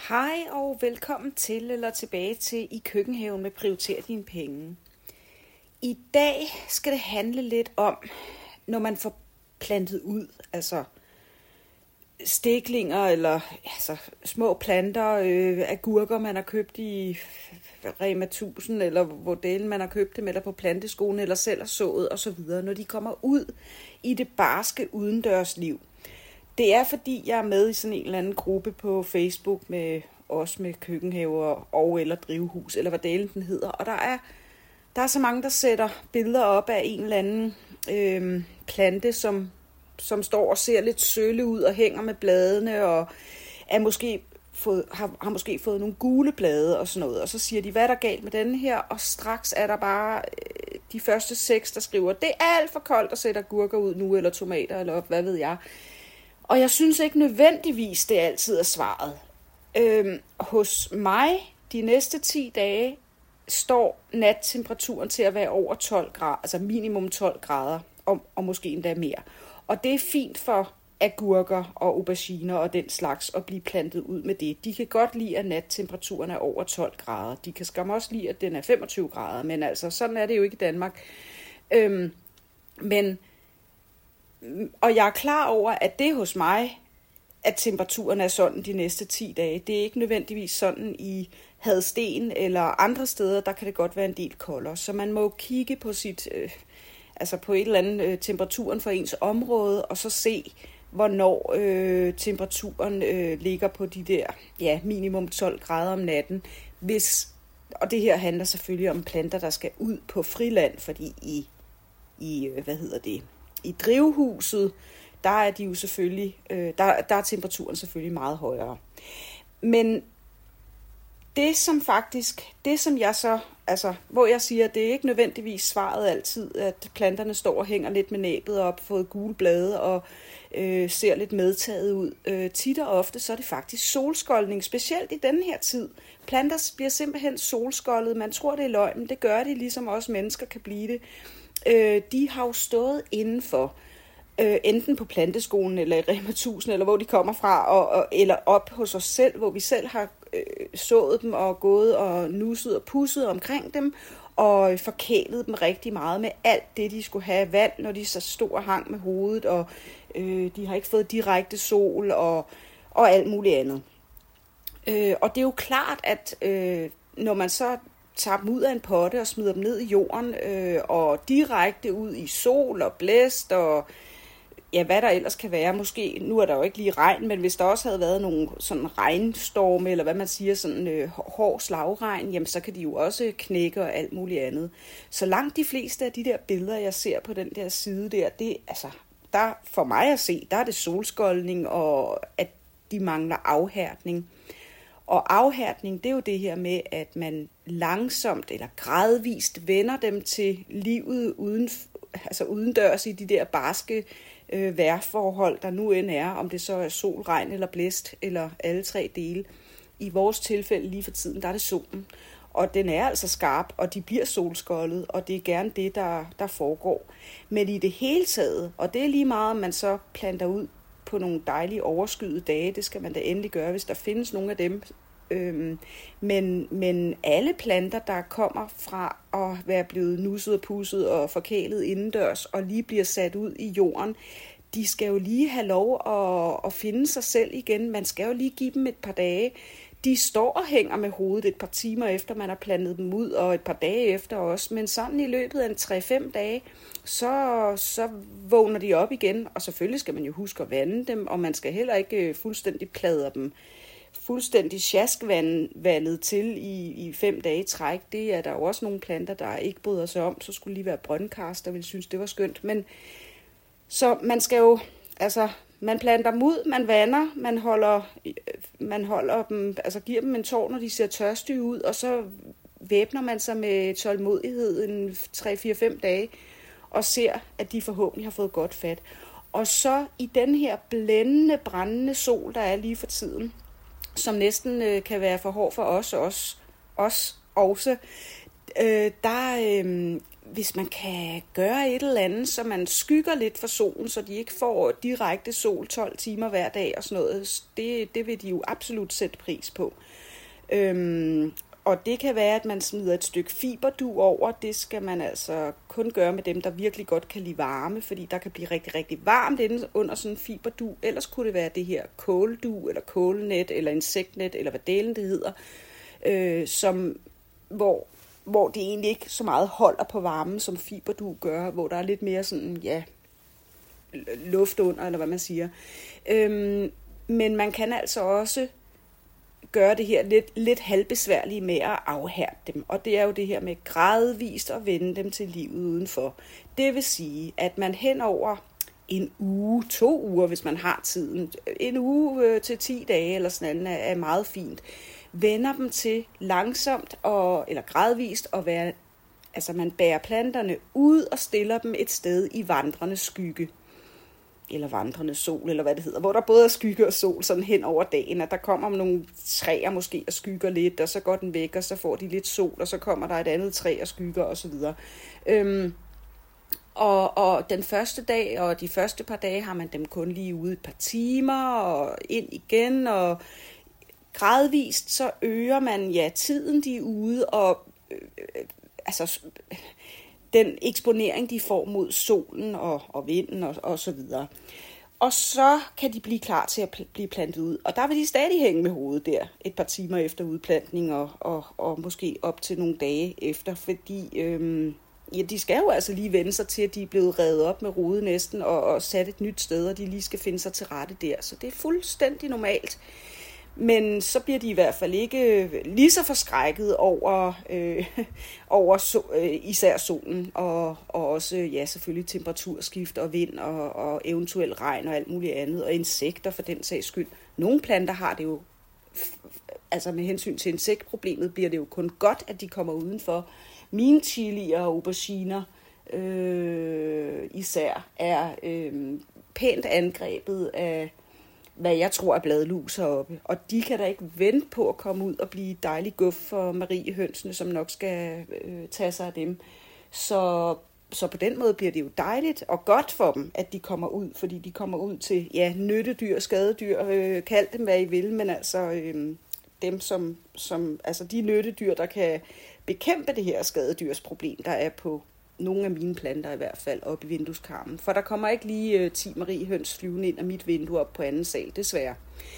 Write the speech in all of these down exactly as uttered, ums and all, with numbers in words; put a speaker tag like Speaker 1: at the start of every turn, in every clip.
Speaker 1: Hej og velkommen til eller tilbage til I Køkkenhaven med Prioriter dine penge. I dag skal det handle lidt om, når man får plantet ud, altså stiklinger eller altså, små planter, øh, agurker man har købt i Rema tusind, eller hvor delen man har købt dem, eller på planteskolen, eller selv har sået osv., når de kommer ud i det barske udendørsliv. Det er fordi, jeg er med i sådan en eller anden gruppe på Facebook, med også med køkkenhaver og eller drivhus, eller hvad delen den hedder. Og der er, der er så mange, der sætter billeder op af en eller anden øh, plante, som, som står og ser lidt sølle ud og hænger med bladene, og er måske fået, har, har måske fået nogle gule blade og sådan noget. Og så siger de, hvad er der galt med denne her? Og straks er der bare øh, de første seks, der skriver, det er alt for koldt at sætte agurker ud nu, eller tomater, eller hvad ved jeg. Og jeg synes ikke nødvendigvis, det altid er svaret. Øhm, hos mig, de næste ti dage, står nattemperaturen til at være over tolv grader, altså minimum tolv grader, og, og måske endda mere. Og det er fint for agurker og auberginer og den slags at blive plantet ud med det. De kan godt lide, at nattemperaturen er over tolv grader. De kan skam også lide, at den er femogtyve grader, men altså sådan er det jo ikke i Danmark. Øhm, men... Og jeg er klar over, at det hos mig, at temperaturen er sådan de næste ti dage. Det er ikke nødvendigvis sådan i Hadsten eller andre steder, der kan det godt være en del koldere. Så man må kigge på sit, øh, altså på et eller andet øh, temperaturen for ens område, og så se, hvornår øh, temperaturen øh, ligger på de der ja, minimum tolv grader om natten. Hvis, og det her handler selvfølgelig om planter, der skal ud på friland, fordi i, i øh, hvad hedder det... I drivhuset, der er de jo selvfølgelig, øh, der, der er temperaturen selvfølgelig meget højere. Men det som faktisk, det som jeg så, altså, hvor jeg siger, det er ikke nødvendigvis svaret altid, at planterne står og hænger lidt med næbet op, fået gule blade og øh, ser lidt medtaget ud. Øh, tit og ofte, så er det faktisk solskoldning, specielt i denne her tid. Planter bliver simpelthen solskoldet, man tror det er løgn, men det gør de, ligesom også mennesker kan blive det. Øh, de har jo stået indenfor, øh, enten på planteskolen eller i Rema tusind, eller hvor de kommer fra, og, og, eller op hos os selv, hvor vi selv har øh, sået dem og gået og nusset og pusset omkring dem, og forkælet dem rigtig meget med alt det, de skulle have vand, når de så stod og hang med hovedet, og øh, de har ikke fået direkte sol og, og alt muligt andet. Øh, og det er jo klart, at øh, når man så tager dem ud af en potte og smider dem ned i jorden, øh, og direkte ud i sol og blæst, og ja, hvad der ellers kan være. Måske, nu er der jo ikke lige regn, men hvis der også havde været nogle sådan regnstorme, eller hvad man siger, sådan øh, hård slagregn, jamen så kan de jo også knække og alt muligt andet. Så langt de fleste af de der billeder, jeg ser på den der side der, det altså, der for mig at se, der er det solskoldning, og at de mangler afhærdning. Og afhærdning, det er jo det her med, at man langsomt eller gradvist vender dem til livet uden, altså udendørs i de der barske øh, vejrforhold, der nu end er, om det så er sol, regn eller blæst, eller alle tre dele. I vores tilfælde lige for tiden, der er det solen. Og den er altså skarp, og de bliver solskoldet, og det er gerne det, der, der foregår. Men i det hele taget, og det er lige meget, om man så planter ud på nogle dejlige overskyede dage, det skal man da endelig gøre, hvis der findes nogle af dem. Øhm, men, men alle planter, der kommer fra at være blevet nusset og pusset og forkælet indendørs, og lige bliver sat ud i jorden, de skal jo lige have lov at, at finde sig selv igen. Man skal jo lige give dem et par dage. De står og hænger med hovedet et par timer efter, man har plantet dem ud, og et par dage efter også. Men sådan i løbet af en tre fem dage, så, så vågner de op igen. Og selvfølgelig skal man jo huske at vande dem, og man skal heller ikke fuldstændig pladre dem fuldstændig sjaskvandet til i, i fem dage træk. Det er der jo også nogle planter, der ikke bryder sig om. Så skulle lige være brøndkast, der ville synes, det var skønt. Men så man skal jo, altså, man planter dem ud, man vander, man holder, man holder dem, altså giver dem en tår, når de ser tørstige ud, og så væbner man sig med tålmodighed en tre fire fem dage, og ser, at de forhåbentlig har fået godt fat. Og så i den her blændende, brændende sol, der er lige for tiden, som næsten øh, kan være for hård for os, os, os også, øh, der, øh, hvis man kan gøre et eller andet, så man skygger lidt for solen, så de ikke får direkte sol tolv timer hver dag og sådan noget, det, det vil de jo absolut sætte pris på. Øhm, og det kan være, at man smider et stykke fiberdug over. Det skal man altså kun gøre med dem, der virkelig godt kan lide varme, fordi der kan blive rigtig, rigtig varmt inde under sådan en fiberdug. Ellers kunne det være det her kåldug, eller kålnet, eller insektnet, eller hvad delen det hedder, øh, som, hvor, hvor det egentlig ikke så meget holder på varmen, som fiberdug gør, hvor der er lidt mere sådan, ja, luft under, eller hvad man siger. Øhm, men man kan altså også gøre det her lidt, lidt halvbesværlige med at afhærde dem. Og det er jo det her med gradvist at vende dem til livet udenfor. Det vil sige, at man hen over en uge, to uger, hvis man har tiden, en uge øh, til ti dage eller sådan noget, er meget fint, vender dem til langsomt og, eller gradvist at være, altså man bærer planterne ud og stiller dem et sted i vandrende skygge. Eller vandrende sol, eller hvad det hedder, hvor der både er skygge og sol sådan hen over dagen, at der kommer nogle træer måske og skygger lidt, og så går den væk, og så får de lidt sol, og så kommer der et andet træ og skygger osv. Øhm, og, og den første dag og de første par dage har man dem kun lige ude et par timer, og ind igen, og gradvist så øger man ja tiden de er ude, og øh, altså den eksponering, de får mod solen og, og vinden og, og så videre. Og så kan de blive klar til at pl- blive plantet ud. Og der vil de stadig hænge med hovedet der, et par timer efter udplantning, og, og, og måske op til nogle dage efter, fordi øhm, ja, de skal jo altså lige vende sig til, at de er blevet revet op med rode næsten, og, og sat et nyt sted, og de lige skal finde sig til rette der. Så det er fuldstændig normalt. Men så bliver de i hvert fald ikke lige så forskrækket over, øh, over so, øh, især solen, og, og også ja, selvfølgelig temperaturskift og vind og, og eventuel regn og alt muligt andet, og insekter for den sags skyld. Nogle planter har det jo, altså med hensyn til insektproblemet, bliver det jo kun godt, at de kommer udenfor. Mine chilier og auberginer øh, især er øh, pænt angrebet af, hvad jeg tror er bladlus heroppe. Og de kan da ikke vente på at komme ud og blive dejlig guf for mariehønsene, som nok skal øh, tage sig af dem. Så, så på den måde bliver det jo dejligt og godt for dem, at de kommer ud, fordi de kommer ud til ja, nyttedyr, skadedyr, øh, kald dem hvad I vil, men altså øh, dem som, som, altså de nyttedyr, der kan bekæmpe det her skadedyrsproblem, der er på nogle af mine planter i hvert fald oppe i vindueskarmen. For der kommer ikke lige øh, ti mariehøns flyvende ind af mit vindue op på anden sal, desværre.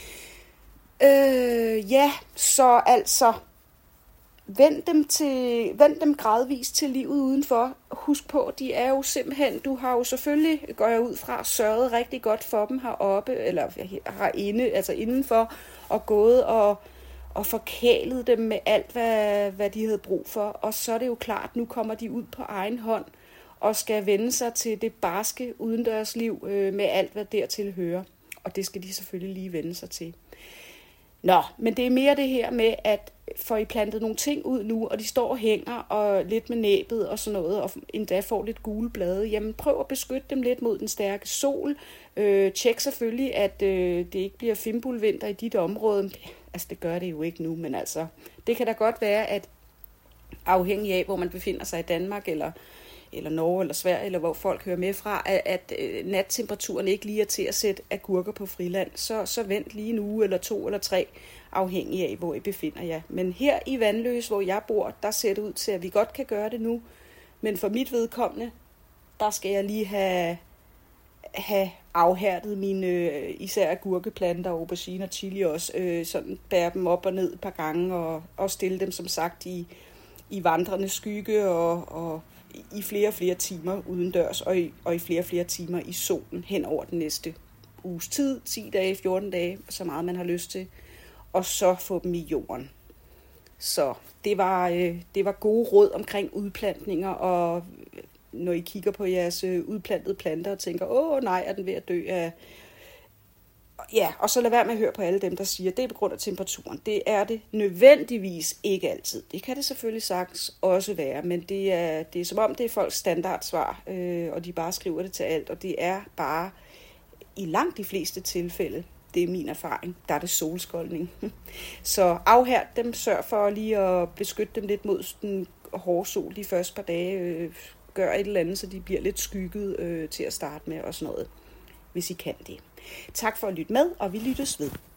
Speaker 1: Øh, ja, så altså, vend dem, til, vend dem gradvist til livet udenfor. Husk på, de er jo simpelthen, du har jo selvfølgelig, går jeg ud fra, sørget rigtig godt for dem heroppe, eller herinde, altså indenfor, og gået og og forkælet dem med alt, hvad, hvad de havde brug for. Og så er det jo klart, nu kommer de ud på egen hånd og skal vende sig til det barske udendørsliv øh, med alt, hvad dertil hører. Og det skal de selvfølgelig lige vende sig til. Nå, men det er mere det her med, at får I plantet nogle ting ud nu, og de står og hænger og lidt med næbet og sådan noget, og endda får lidt gule blade, jamen prøv at beskytte dem lidt mod den stærke sol. Øh, tjek selvfølgelig, at øh, det ikke bliver fimbulvinter i dit område. Altså det gør det jo ikke nu, men altså det kan da godt være, at afhængig af, hvor man befinder sig i Danmark, eller, eller Norge, eller Sverige, eller hvor folk hører med fra, at, at øh, nattemperaturen ikke lige er til at sætte agurker på friland, så, så vent lige en uge, eller to, eller tre, afhængig af, hvor I befinder jer. Men her i Vandløse, hvor jeg bor, der ser det ud til, at vi godt kan gøre det nu, men for mit vedkommende, der skal jeg lige have have afhærdet mine øh, især agurkeplanter, aubergine og chili også, øh, sådan bære dem op og ned et par gange, og, og stille dem som sagt i, i vandrende skygge, og, og i flere og flere timer udendørs, og i, og i flere og flere timer i solen hen over den næste uges tid, ti dage, fjorten dage, så meget man har lyst til, og så få dem i jorden. Så det var, øh, det var gode råd omkring udplantninger, og når I kigger på jeres udplantede planter og tænker, åh nej, er den ved at dø af... Ja, og så lad være med at høre på alle dem, der siger, det er på grund af temperaturen. Det er det nødvendigvis ikke altid. Det kan det selvfølgelig sagtens også være, men det er, det er som om, det er folks standardsvar, øh, og de bare skriver det til alt, og det er bare i langt de fleste tilfælde, det er min erfaring, der er det solskoldning. Så afhærd dem, sørg for lige at beskytte dem lidt mod den hårde sol de første par dage, øh, gør et eller andet, så de bliver lidt skygget øh, til at starte med og sådan noget, hvis I kan det. Tak for at lytte med, og vi lyttes ved.